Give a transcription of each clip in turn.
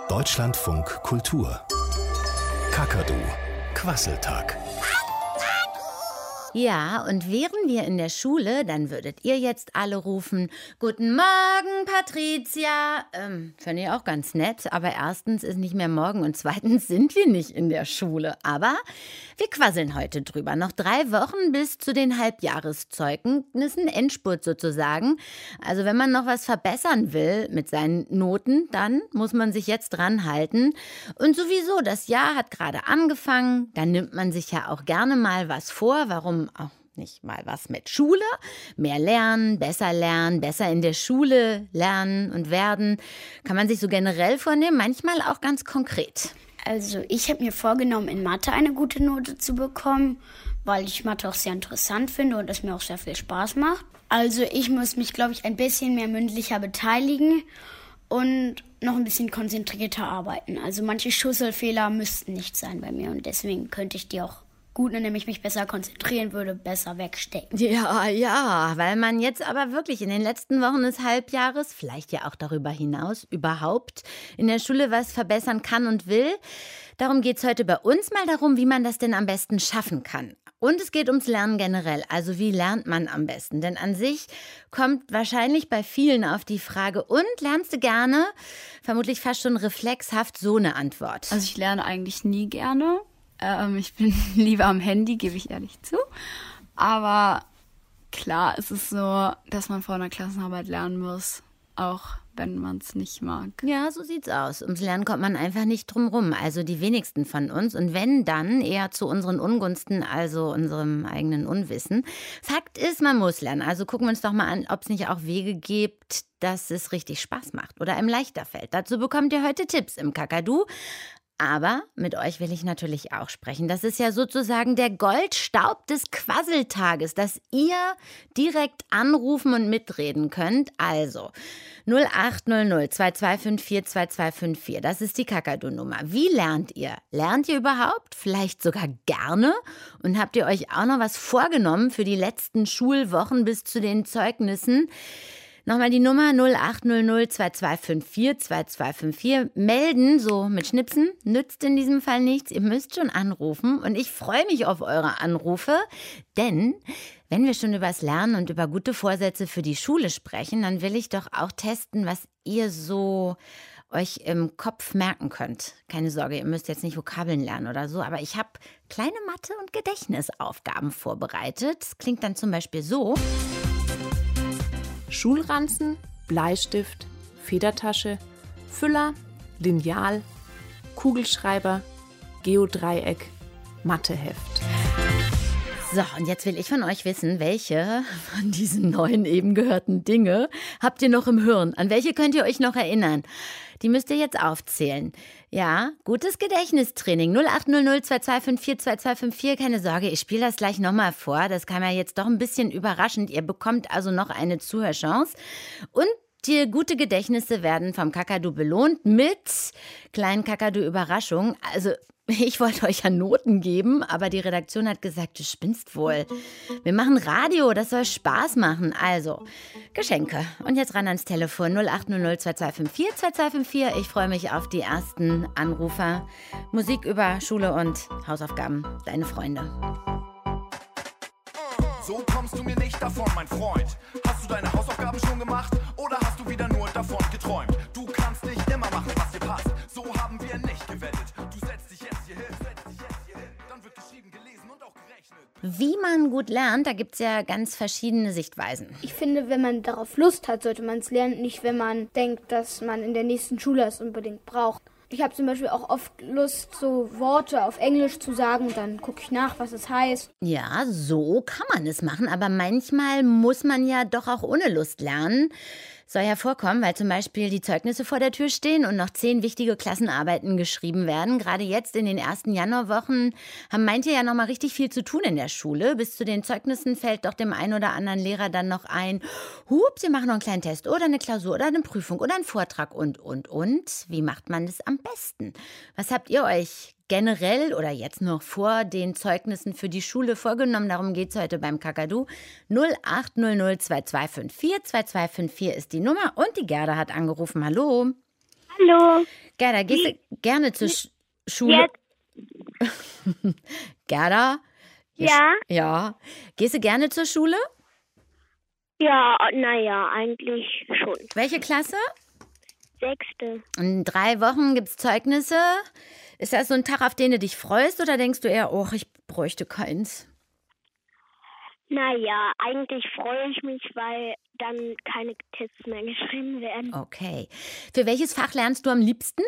Deutschlandfunk Kultur. Kakadu. Quasseltag. Ja, und wären wir in der Schule, dann würdet ihr jetzt alle rufen: Guten Morgen, Patricia. Fände ich auch ganz nett, aber erstens ist nicht mehr morgen und zweitens sind wir nicht in der Schule. Aber wir quasseln heute drüber. Noch 3 Wochen bis zu den Halbjahreszeugnissen, Endspurt sozusagen. Also wenn man noch was verbessern will mit seinen Noten, dann muss man sich jetzt dran halten. Und sowieso, das Jahr hat gerade angefangen, dann nimmt man sich ja auch gerne mal was vor. Warum auch nicht mal was mit Schule? Mehr lernen, besser in der Schule lernen und werden. Kann man sich so generell vornehmen, manchmal auch ganz konkret. Also ich habe mir vorgenommen, in Mathe eine gute Note zu bekommen, weil ich Mathe auch sehr interessant finde und es mir auch sehr viel Spaß macht. Also ich muss mich, glaube ich, ein bisschen mehr mündlicher beteiligen und noch ein bisschen konzentrierter arbeiten. Also manche Schusselfehler müssten nicht sein bei mir und deswegen könnte ich die auch gut, indem ich mich besser konzentrieren würde, besser wegstecken. Ja, weil man jetzt aber wirklich in den letzten Wochen des Halbjahres, vielleicht ja auch darüber hinaus, überhaupt in der Schule was verbessern kann und will. Darum geht es heute bei uns mal darum, wie man das denn am besten schaffen kann. Und es geht ums Lernen generell, also wie lernt man am besten? Denn an sich kommt wahrscheinlich bei vielen auf die Frage: Und, lernst du gerne? Vermutlich fast schon reflexhaft so eine Antwort. Also ich lerne eigentlich nie gerne. Ich bin lieber am Handy, gebe ich ehrlich zu. Aber klar, es ist so, dass man vor einer Klassenarbeit lernen muss, auch wenn man es nicht mag. Ja, so sieht's aus. Ums Lernen kommt man einfach nicht drum rum. Also die wenigsten von uns. Und wenn, dann eher zu unseren Ungunsten, also unserem eigenen Unwissen. Fakt ist, man muss lernen. Also gucken wir uns doch mal an, ob es nicht auch Wege gibt, dass es richtig Spaß macht oder einem leichter fällt. Dazu bekommt ihr heute Tipps im Kakadu. Aber mit euch will ich natürlich auch sprechen. Das ist ja sozusagen der Goldstaub des Quasseltages, dass ihr direkt anrufen und mitreden könnt. Also 0800 2254 2254, das ist die Kakadu-Nummer. Wie lernt ihr? Lernt ihr überhaupt? Vielleicht sogar gerne? Und habt ihr euch auch noch was vorgenommen für die letzten Schulwochen bis zu den Zeugnissen? Nochmal die Nummer 0800 2254 2254. Melden, so mit Schnipsen, nützt in diesem Fall nichts. Ihr müsst schon anrufen und ich freue mich auf eure Anrufe, denn wenn wir schon über das Lernen und über gute Vorsätze für die Schule sprechen, dann will ich doch auch testen, was ihr so euch im Kopf merken könnt. Keine Sorge, ihr müsst jetzt nicht Vokabeln lernen oder so, aber ich habe kleine Mathe- und Gedächtnisaufgaben vorbereitet. Das klingt dann zum Beispiel so: Schulranzen, Bleistift, Federtasche, Füller, Lineal, Kugelschreiber, Geodreieck, Matheheft. So, und jetzt will ich von euch wissen, welche von diesen 9 eben gehörten Dinge habt ihr noch im Hirn? An welche könnt ihr euch noch erinnern? Die müsst ihr jetzt aufzählen. Ja, gutes Gedächtnistraining. 0800 2254 2254. Keine Sorge, ich spiele das gleich nochmal vor. Das kam ja jetzt doch ein bisschen überraschend. Ihr bekommt also noch eine Zuhörchance. Und die gute Gedächtnisse werden vom Kakadu belohnt mit kleinen Kakadu-Überraschungen. Also ich wollte euch ja Noten geben, aber die Redaktion hat gesagt, du spinnst wohl. Wir machen Radio, das soll Spaß machen. Also, Geschenke. Und jetzt ran ans Telefon 0800 2254 2254. Ich freue mich auf die ersten Anrufer. Musik über Schule und Hausaufgaben. Deine Freunde. So kommst du mir nicht davon, mein Freund. Hast du deine Hausaufgaben schon gemacht oder hast du wieder nur davon geträumt? Du kannst nicht immer machen, was dir passt. So haben wir nicht gewettet. Du setzt dich jetzt hier hin, dann wird geschrieben, gelesen und auch gerechnet. Wie man gut lernt, da gibt es ja ganz verschiedene Sichtweisen. Ich finde, wenn man darauf Lust hat, sollte man es lernen, nicht wenn man denkt, dass man in der nächsten Schule es unbedingt braucht. Ich habe zum Beispiel auch oft Lust, so Worte auf Englisch zu sagen und dann gucke ich nach, was es heißt. Ja, so kann man es machen, aber manchmal muss man ja doch auch ohne Lust lernen. Soll ja vorkommen, weil zum Beispiel die Zeugnisse vor der Tür stehen und noch 10 wichtige Klassenarbeiten geschrieben werden. Gerade jetzt in den ersten Januarwochen haben manche ja noch mal richtig viel zu tun in der Schule. Bis zu den Zeugnissen fällt doch dem einen oder anderen Lehrer dann noch ein: Hups, Sie machen noch einen kleinen Test oder eine Klausur oder eine Prüfung oder einen Vortrag und. Wie macht man das am besten? Was habt ihr euch generell oder jetzt noch vor den Zeugnissen für die Schule vorgenommen? Darum geht es heute beim Kakadu. 0800 2254 2254 ist die Nummer und die Gerda hat angerufen. Hallo. Hallo. Gerda, gehst du gerne zur Schule? Gerda? Ja? Ja. Gehst du gerne zur Schule? Ja, naja, eigentlich schon. Welche Klasse? 6. In 3 Wochen gibt es Zeugnisse. Ist das so ein Tag, auf den du dich freust, oder denkst du eher, oh, ich bräuchte keins? Naja, eigentlich freue ich mich, weil dann keine Tests mehr geschrieben werden. Okay. Für welches Fach lernst du am liebsten?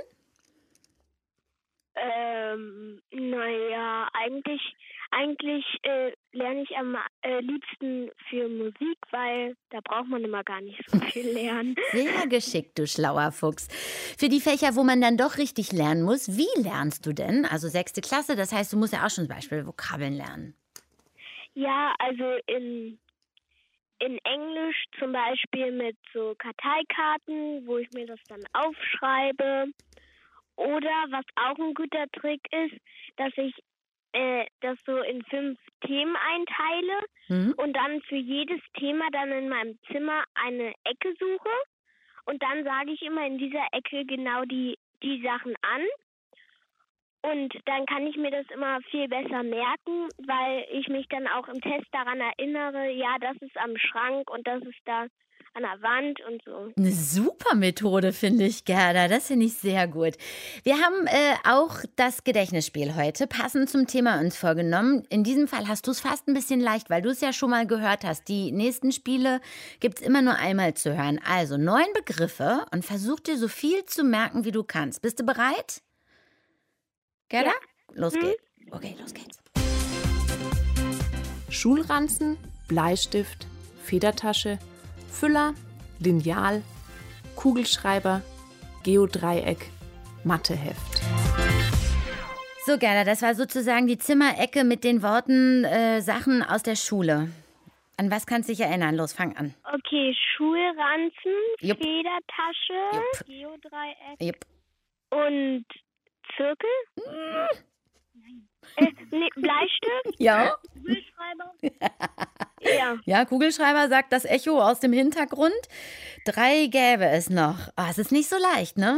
Naja, eigentlich lerne ich am liebsten für Musik, weil da braucht man immer gar nicht so viel lernen. Sehr geschickt, du schlauer Fuchs. Für die Fächer, wo man dann doch richtig lernen muss, wie lernst du denn? Also 6. Klasse, das heißt, du musst ja auch schon zum Beispiel Vokabeln lernen. Ja, also in Englisch zum Beispiel mit so Karteikarten, wo ich mir das dann aufschreibe. Oder was auch ein guter Trick ist, dass ich das so in 5 Themen einteile und dann für jedes Thema dann in meinem Zimmer eine Ecke suche. Und dann sage ich immer in dieser Ecke genau die Sachen an. Und dann kann ich mir das immer viel besser merken, weil ich mich dann auch im Test daran erinnere, ja, das ist am Schrank und das ist da an der Wand und so. Eine super Methode, finde ich, Gerda. Das finde ich sehr gut. Wir haben auch das Gedächtnisspiel heute passend zum Thema uns vorgenommen. In diesem Fall hast du es fast ein bisschen leicht, weil du es ja schon mal gehört hast. Die nächsten Spiele gibt es immer nur einmal zu hören. Also 9 Begriffe und versuch dir so viel zu merken, wie du kannst. Bist du bereit? Gerda? Ja. Los geht's. Okay, los geht's. Schulranzen, Bleistift, Federtasche, Füller, Lineal, Kugelschreiber, Geodreieck, Matheheft. So, Gerda, das war sozusagen die Zimmerecke mit den Worten Sachen aus der Schule. An was kannst du dich erinnern? Los, fang an. Okay, Schulranzen, Jupp. Federtasche, Jupp. Geodreieck Jupp. und Zirkel? Bleistift? Ja. Kugelschreiber? Ja. Ja, Kugelschreiber, sagt das Echo aus dem Hintergrund. 3 gäbe es noch. Oh, es ist nicht so leicht, ne?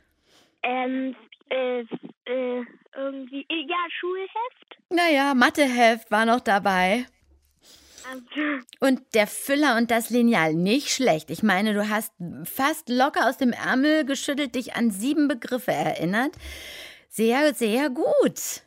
Irgendwie, ja, Schulheft. Naja, Matheheft war noch dabei. Und der Füller und das Lineal, nicht schlecht. Ich meine, du hast fast locker aus dem Ärmel geschüttelt, dich an 7 Begriffe erinnert. Sehr, sehr gut.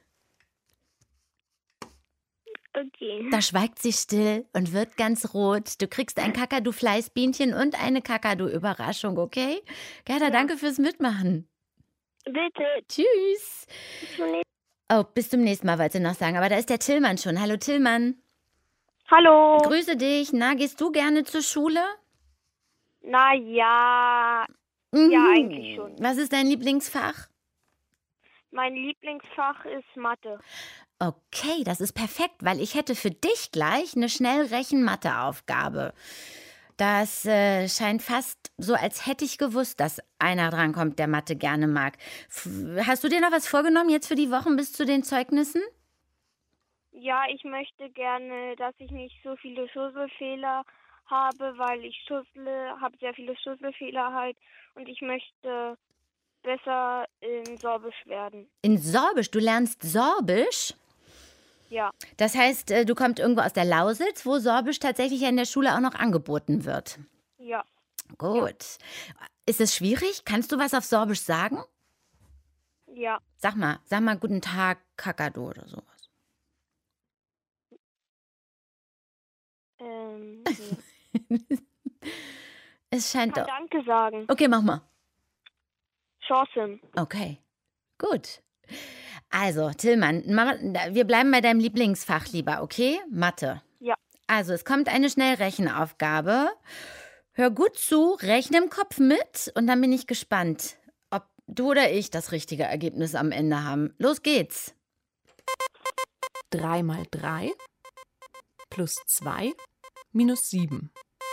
Okay. Da schweigt sie still und wird ganz rot. Du kriegst ein Kakadu-Fleißbienchen und eine Kakadu-Überraschung, okay? Gerda, danke fürs Mitmachen. Bitte. Tschüss. Oh, bis zum nächsten Mal, wolltest du noch sagen. Aber da ist der Tillmann schon. Hallo, Tillmann. Hallo. Grüße dich. Na, gehst du gerne zur Schule? Na ja, ja, eigentlich schon. Was ist dein Lieblingsfach? Mein Lieblingsfach ist Mathe. Okay, das ist perfekt, weil ich hätte für dich gleich eine Schnellrechen-Mathe-Aufgabe. Das scheint fast so, als hätte ich gewusst, dass einer drankommt, der Mathe gerne mag. Hast du dir noch was vorgenommen jetzt für die Wochen bis zu den Zeugnissen? Ja, ich möchte gerne, dass ich nicht so viele Schusselfehler habe, weil ich habe sehr viele Schusselfehler halt und ich möchte besser in Sorbisch werden. In Sorbisch? Du lernst Sorbisch? Ja. Das heißt, du kommst irgendwo aus der Lausitz, wo Sorbisch tatsächlich in der Schule auch noch angeboten wird. Ja. Gut. Ist es schwierig? Kannst du was auf Sorbisch sagen? Ja. Sag mal guten Tag, Kakadu oder sowas. Nee. Es scheint Ich kann doch. Danke sagen. Okay, mach mal. Chancen. Okay, gut. Also, Tillmann, wir bleiben bei deinem Lieblingsfach lieber, okay? Mathe. Ja. Also, es kommt eine Schnellrechenaufgabe. Hör gut zu, rechne im Kopf mit und dann bin ich gespannt, ob du oder ich das richtige Ergebnis am Ende haben. Los geht's. 3 mal 3 plus 2 minus 7.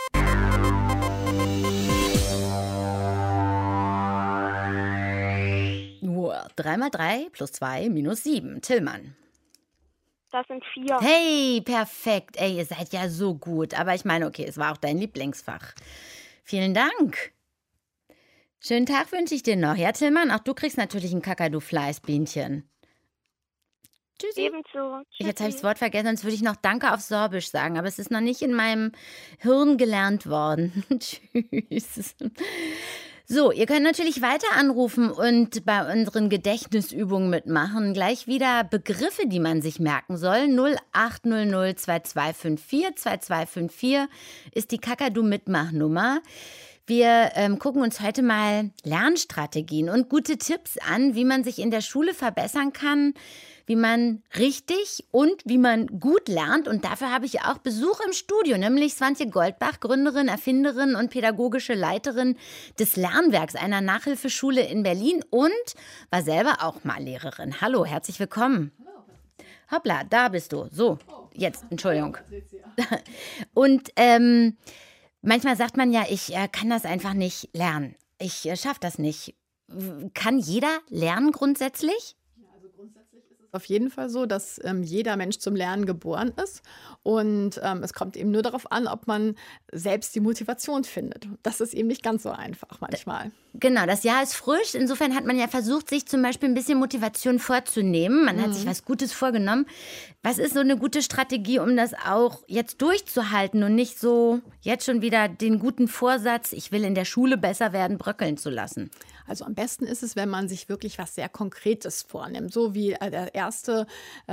Wow, 3 mal 3 plus 2 minus 7. Tillmann. Das sind 4. Hey, perfekt. Ey, ihr seid ja so gut. Aber ich meine, okay, es war auch dein Lieblingsfach. Vielen Dank. Schönen Tag wünsche ich dir noch. Ja, Tillmann, auch du kriegst natürlich ein Kakadu-Fleißbienchen. Tschüssi. Ebenso. Jetzt habe ich das Wort vergessen, sonst würde ich noch Danke auf Sorbisch sagen, aber es ist noch nicht in meinem Hirn gelernt worden. Tschüss. So, ihr könnt natürlich weiter anrufen und bei unseren Gedächtnisübungen mitmachen. Gleich wieder Begriffe, die man sich merken soll. 0800 2254 2254 ist die Kakadu-Mitmachnummer. Wir gucken uns heute mal Lernstrategien und gute Tipps an, wie man sich in der Schule verbessern kann, wie man richtig und wie man gut lernt. Und dafür habe ich auch Besuch im Studio, nämlich Swantje Goldbach, Gründerin, Erfinderin und pädagogische Leiterin des Lernwerks einer Nachhilfeschule in Berlin und war selber auch mal Lehrerin. Hallo, herzlich willkommen. Hoppla, da bist du. So, jetzt, Entschuldigung. Und manchmal sagt man ja, ich kann das einfach nicht lernen. Ich schaffe das nicht. Kann jeder lernen grundsätzlich? Auf jeden Fall so, dass jeder Mensch zum Lernen geboren ist und es kommt eben nur darauf an, ob man selbst die Motivation findet. Das ist eben nicht ganz so einfach manchmal. Genau, das Jahr ist frisch. Insofern hat man ja versucht, sich zum Beispiel ein bisschen Motivation vorzunehmen. Man hat sich was Gutes vorgenommen. Was ist so eine gute Strategie, um das auch jetzt durchzuhalten und nicht so jetzt schon wieder den guten Vorsatz, ich will in der Schule besser werden, bröckeln zu lassen? Also am besten ist es, wenn man sich wirklich was sehr Konkretes vornimmt. So wie der erste,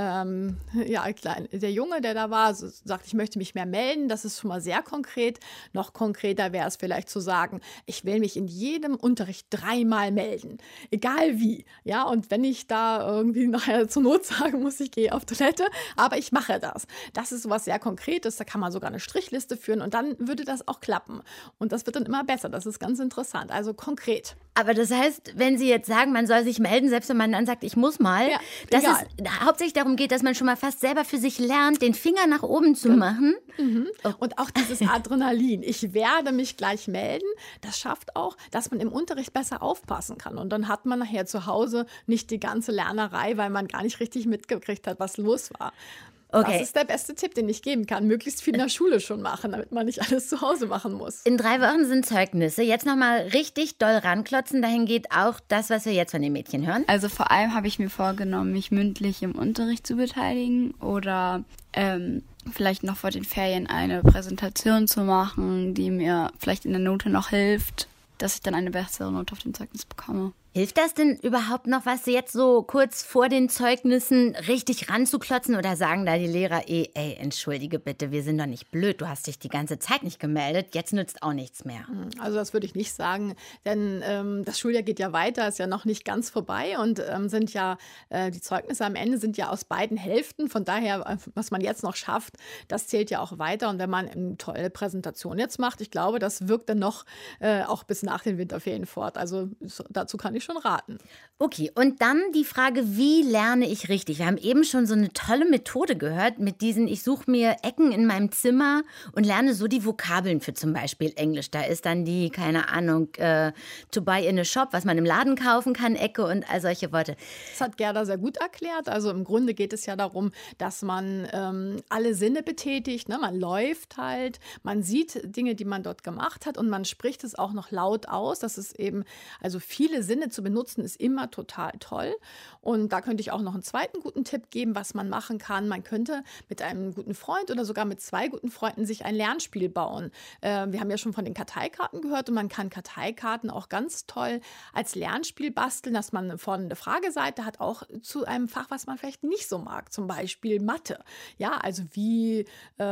der Junge, der da war, sagt, ich möchte mich mehr melden. Das ist schon mal sehr konkret. Noch konkreter wäre es vielleicht zu sagen, ich will mich in jedem Unterricht 3-mal melden. Egal wie. Ja, und wenn ich da irgendwie nachher zur Not sagen muss, ich gehe auf Toilette, aber ich mache das. Das ist sowas sehr Konkretes. Da kann man sogar eine Strichliste führen und dann würde das auch klappen. Und das wird dann immer besser. Das ist ganz interessant. Also konkret. Aber das heißt, wenn Sie jetzt sagen, man soll sich melden, selbst wenn man dann sagt, ich muss mal, dass es hauptsächlich darum geht, dass man schon mal fast selber für sich lernt, den Finger nach oben zu machen. Und auch dieses Adrenalin. Ich werde mich gleich melden. Das schafft auch, dass man im Unterricht besser aufpassen kann. Und dann hat man nachher zu Hause nicht die ganze Lernerei, weil man gar nicht richtig mitgekriegt hat, was los war. Okay. Das ist der beste Tipp, den ich geben kann. Möglichst viel in der Schule schon machen, damit man nicht alles zu Hause machen muss. In 3 Wochen sind Zeugnisse. Jetzt nochmal richtig doll ranklotzen. Dahin geht auch das, was wir jetzt von den Mädchen hören. Also vor allem habe ich mir vorgenommen, mich mündlich im Unterricht zu beteiligen oder vielleicht noch vor den Ferien eine Präsentation zu machen, die mir vielleicht in der Note noch hilft, dass ich dann eine bessere Note auf dem Zeugnis bekomme. Hilft das denn überhaupt noch, was jetzt so kurz vor den Zeugnissen richtig ranzuklotzen oder sagen da die Lehrer, ey, entschuldige bitte, wir sind doch nicht blöd, du hast dich die ganze Zeit nicht gemeldet, jetzt nützt auch nichts mehr? Also das würde ich nicht sagen, denn das Schuljahr geht ja weiter, ist ja noch nicht ganz vorbei und sind ja, die Zeugnisse am Ende sind ja aus beiden Hälften, von daher, was man jetzt noch schafft, das zählt ja auch weiter und wenn man eine tolle Präsentation jetzt macht, ich glaube, das wirkt dann noch auch bis nach den Winterferien fort, also dazu kann ich schon raten. Okay, und dann die Frage, wie lerne ich richtig? Wir haben eben schon so eine tolle Methode gehört mit diesen, ich suche mir Ecken in meinem Zimmer und lerne so die Vokabeln für zum Beispiel Englisch. Da ist dann die, keine Ahnung, to buy in a shop, was man im Laden kaufen kann, Ecke und all solche Worte. Das hat Gerda sehr gut erklärt. Also im Grunde geht es ja darum, dass man alle Sinne betätigt. Ne? Man läuft halt, man sieht Dinge, die man dort gemacht hat und man spricht es auch noch laut aus. Das ist eben, also viele Sinne zu benutzen, ist immer total toll. Und da könnte ich auch noch einen zweiten guten Tipp geben, was man machen kann. Man könnte mit einem guten Freund oder sogar mit 2 guten Freunden sich ein Lernspiel bauen. Wir haben ja schon von den Karteikarten gehört und man kann Karteikarten auch ganz toll als Lernspiel basteln, dass man vorne eine Frageseite hat, auch zu einem Fach, was man vielleicht nicht so mag, zum Beispiel Mathe. Ja, also wie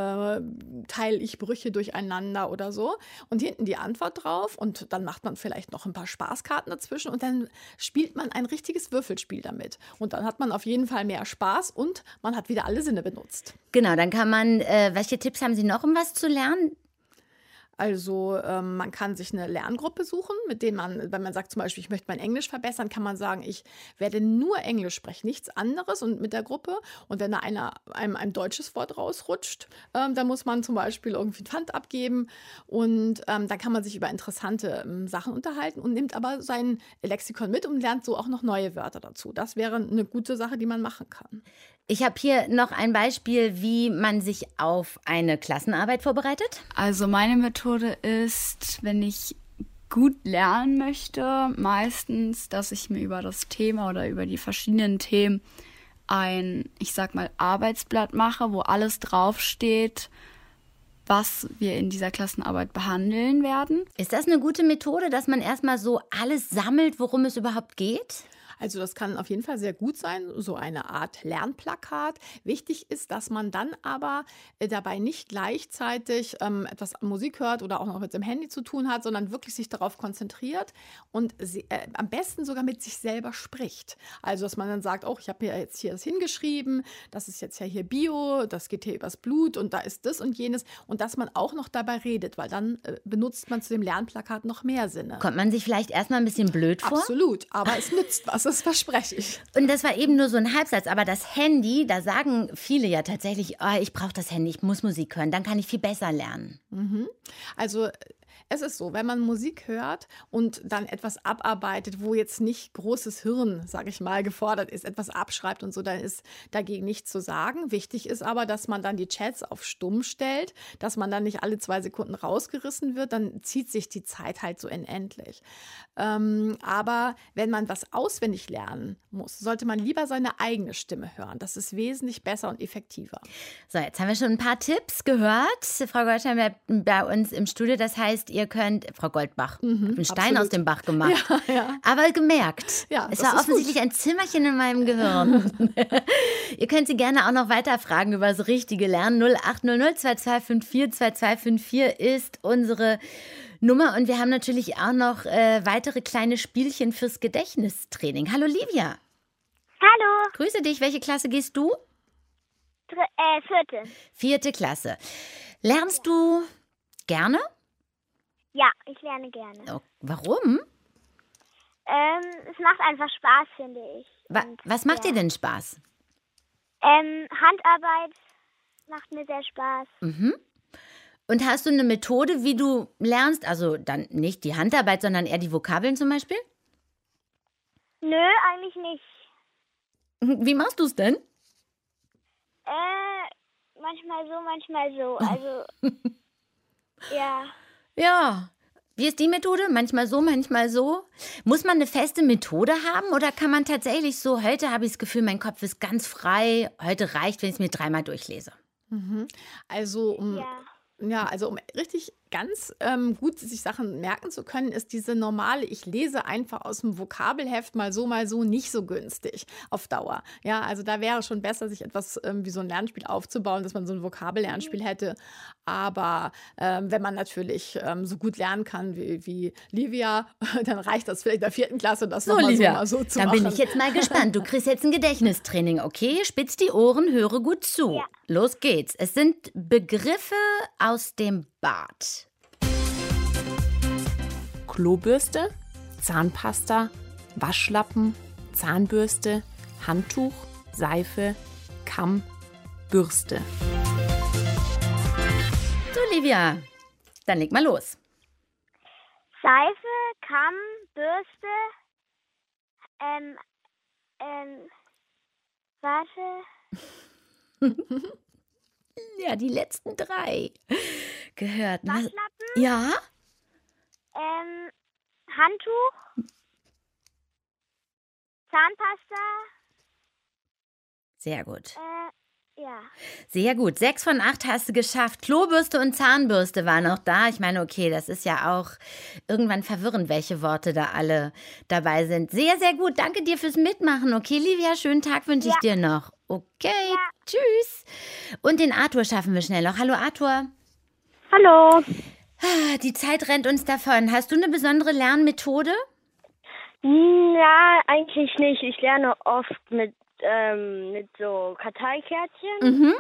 teile ich Brüche durcheinander oder so. Und hinten die Antwort drauf und dann macht man vielleicht noch ein paar Spaßkarten dazwischen und dann spielt man ein richtiges Würfelspiel damit. Und dann hat man auf jeden Fall mehr Spaß und man hat wieder alle Sinne benutzt. Genau, dann kann man, welche Tipps haben Sie noch, um was zu lernen? Also man kann sich eine Lerngruppe suchen, mit denen man, wenn man sagt zum Beispiel, ich möchte mein Englisch verbessern, kann man sagen, ich werde nur Englisch sprechen, nichts anderes und mit der Gruppe. Und wenn da einem ein deutsches Wort rausrutscht, dann muss man zum Beispiel irgendwie Pfand abgeben und dann kann man sich über interessante Sachen unterhalten und nimmt aber sein Lexikon mit und lernt so auch noch neue Wörter dazu. Das wäre eine gute Sache, die man machen kann. Ich habe hier noch ein Beispiel, wie man sich auf eine Klassenarbeit vorbereitet. Also meine Methode ist, wenn ich gut lernen möchte, meistens, dass ich mir über das Thema oder über die verschiedenen Themen ein, ich sag mal, Arbeitsblatt mache, wo alles draufsteht, was wir in dieser Klassenarbeit behandeln werden. Ist das eine gute Methode, dass man erstmal so alles sammelt, worum es überhaupt geht? Also das kann auf jeden Fall sehr gut sein, so eine Art Lernplakat. Wichtig ist, dass man dann aber dabei nicht gleichzeitig etwas Musik hört oder auch noch mit dem Handy zu tun hat, sondern wirklich sich darauf konzentriert und am besten sogar mit sich selber spricht. Also dass man dann sagt, oh, ich habe mir jetzt hier das hingeschrieben, das ist jetzt ja hier Bio, das geht hier übers Blut und da ist das und jenes. Und dass man auch noch dabei redet, weil dann benutzt man zu dem Lernplakat noch mehr Sinne. Kommt man sich vielleicht erstmal ein bisschen blöd vor? Absolut, aber es nützt was. Das verspreche ich. Und das war eben nur so ein Halbsatz, aber das Handy, da sagen viele ja tatsächlich, oh, ich brauche das Handy, ich muss Musik hören, dann kann ich viel besser lernen. Also es ist so, wenn man Musik hört und dann etwas abarbeitet, wo jetzt nicht großes Hirn, sage ich mal, gefordert ist, etwas abschreibt und so, dann ist dagegen nichts zu sagen. Wichtig ist aber, dass man dann die Chats auf stumm stellt, dass man dann nicht alle 2 Sekunden rausgerissen wird, dann zieht sich die Zeit halt so unendlich. Aber wenn man was auswendig lernen muss, sollte man lieber seine eigene Stimme hören. Das ist wesentlich besser und effektiver. So, jetzt haben wir schon ein paar Tipps gehört. Frau Goldstein bleibt bei uns im Studio, das heißt, ihr könnt, Frau Goldbach, einen Stein aus dem Bach gemacht, Ja. aber gemerkt, es war offensichtlich ein Zimmerchen in meinem Gehirn. Ihr könnt sie gerne auch noch weiterfragen über das richtige Lernen. 0800 2254 2254 ist unsere Nummer und wir haben natürlich auch noch weitere kleine Spielchen fürs Gedächtnistraining. Hallo Livia. Hallo. Grüße dich. Welche Klasse gehst du? 4. 4. Klasse. Lernst du gerne? Ja, ich lerne gerne. Oh, warum? Es macht einfach Spaß, finde ich. Was macht dir denn Spaß? Handarbeit macht mir sehr Spaß. Und hast du eine Methode, wie du lernst? Also dann nicht die Handarbeit, sondern eher die Vokabeln zum Beispiel? Nö, eigentlich nicht. Wie machst du es denn? Manchmal so, manchmal so. Also, ja. Ja. Wie ist die Methode? Manchmal so, manchmal so. Muss man eine feste Methode haben oder kann man tatsächlich so, heute habe ich das Gefühl, mein Kopf ist ganz frei, heute reicht, wenn ich es mir 3-mal durchlese? Also um richtig ganz gut sich Sachen merken zu können, ist diese normale, ich lese einfach aus dem Vokabelheft mal so, nicht so günstig auf Dauer. Ja, also da wäre schon besser, sich etwas wie so ein Lernspiel aufzubauen, dass man so ein Vokabellernspiel hätte. Aber wenn man natürlich so gut lernen kann wie Livia, dann reicht das vielleicht in der 4. Klasse, das So, nochmal Livia, so zu dann machen. bin ich jetzt mal gespannt. Du kriegst jetzt ein Gedächtnistraining, okay? Spitz die Ohren, höre gut zu. Ja. Los geht's. Es sind Begriffe aus dem Bad. Klobürste, Zahnpasta, Waschlappen, Zahnbürste, Handtuch, Seife, Kamm, Bürste. So, Livia, dann leg mal los. Seife, Kamm, Bürste, warte. Ja, die letzten 3 gehört. Waschlappen? Ja? Handtuch, Zahnpasta, Sehr gut. ja. Sehr gut. 6 von 8 hast du geschafft. Klobürste und Zahnbürste waren noch da. Ich meine, okay, das ist ja auch irgendwann verwirrend, welche Worte da alle dabei sind. Sehr, sehr gut. Danke dir fürs Mitmachen. Okay, Livia, schönen Tag wünsche ich dir noch. Okay, tschüss. Und den Arthur schaffen wir schnell noch. Hallo, Arthur. Hallo. Die Zeit rennt uns davon. Hast du eine besondere Lernmethode? Ja, eigentlich nicht. Ich lerne oft mit so Karteikärtchen.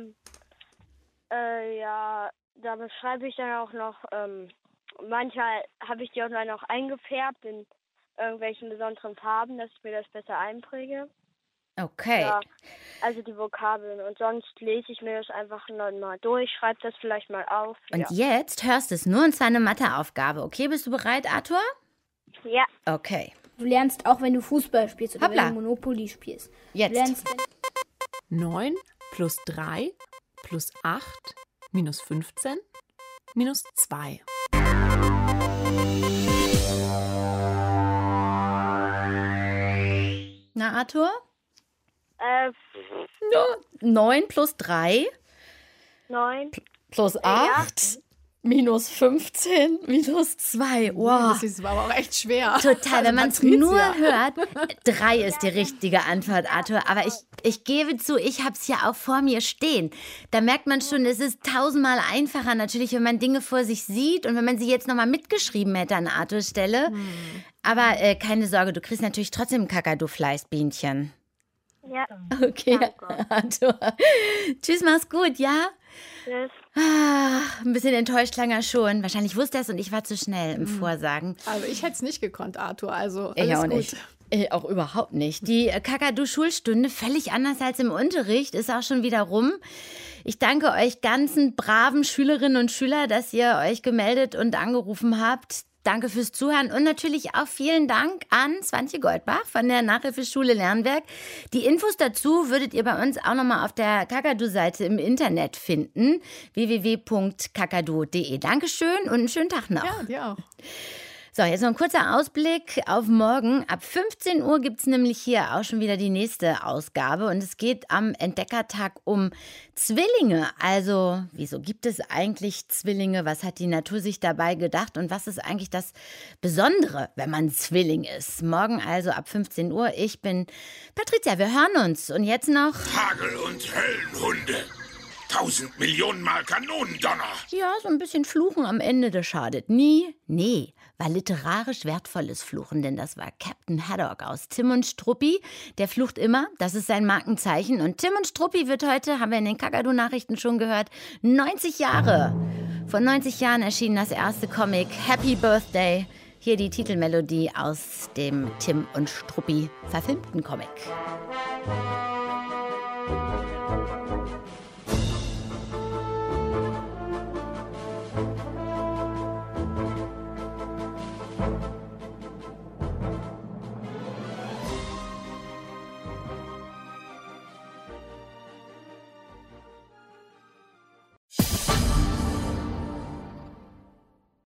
Ja, da beschreibe ich dann auch noch, manchmal habe ich die auch noch eingefärbt in irgendwelchen besonderen Farben, dass ich mir das besser einpräge. Okay. Ja, also die Vokabeln. Und sonst lese ich mir das einfach mal durch, schreibe das vielleicht mal auf. Und jetzt hörst du es nur, und zwar eine Matheaufgabe. Okay, bist du bereit, Arthur? Ja. Okay. Du lernst auch, wenn du Fußball spielst oder Hoppla. wenn du Monopoly spielst. Jetzt. Du lernst 9 plus 3 plus 8 minus 15 minus 2. Na, Arthur? 9 plus 3 plus 8 minus 15 minus 2. Wow. Das ist aber auch echt schwer. Total, Also wenn man es nur hört. 3 ist die richtige Antwort, Arthur. Aber ich gebe zu, ich habe es ja auch vor mir stehen. Da merkt man schon, es ist 1000-mal einfacher natürlich, wenn man Dinge vor sich sieht und wenn man sie jetzt nochmal mitgeschrieben hätte an Arthurs Stelle. Aber keine Sorge, du kriegst natürlich trotzdem ein Kakadu-Fleißbienchen. Ja. Okay, Danke. Arthur. Tschüss, mach's gut, ja? Tschüss. Ein bisschen enttäuscht klang er schon. Wahrscheinlich wusste er es und ich war zu schnell im Vorsagen. Also ich hätte es nicht gekonnt, Arthur. Also Ich alles auch gut. nicht. Ich auch überhaupt nicht. Die Kakadu-Schulstunde, völlig anders als im Unterricht, ist auch schon wieder rum. Ich danke euch ganzen braven Schülerinnen und Schüler, dass ihr euch gemeldet und angerufen habt. Danke fürs Zuhören und natürlich auch vielen Dank an Swantje Goldbach von der Nachhilfeschule Lernwerk. Die Infos dazu würdet ihr bei uns auch nochmal auf der Kakadu-Seite im Internet finden, www.kakadu.de. Dankeschön und einen schönen Tag noch. Ja, dir auch. So, jetzt noch ein kurzer Ausblick auf morgen. Ab 15 Uhr gibt es nämlich hier auch schon wieder die nächste Ausgabe. Und es geht am Entdeckertag um Zwillinge. Also, wieso gibt es eigentlich Zwillinge? Was hat die Natur sich dabei gedacht? Und was ist eigentlich das Besondere, wenn man Zwilling ist? Morgen also ab 15 Uhr. Ich bin Patricia, wir hören uns. Und jetzt noch... Hagel und Höllenhunde. 1000 Millionen Mal Kanonendonner. Ja, so ein bisschen Fluchen am Ende, das schadet nie. Nee, war literarisch wertvolles Fluchen, denn das war Captain Haddock aus Tim und Struppi. Der flucht immer, das ist sein Markenzeichen. Und Tim und Struppi wird heute, haben wir in den Kakadu-Nachrichten schon gehört, 90 Jahre. Vor 90 Jahren erschien das erste Comic Happy Birthday. Hier die Titelmelodie aus dem Tim und Struppi verfilmten Comic.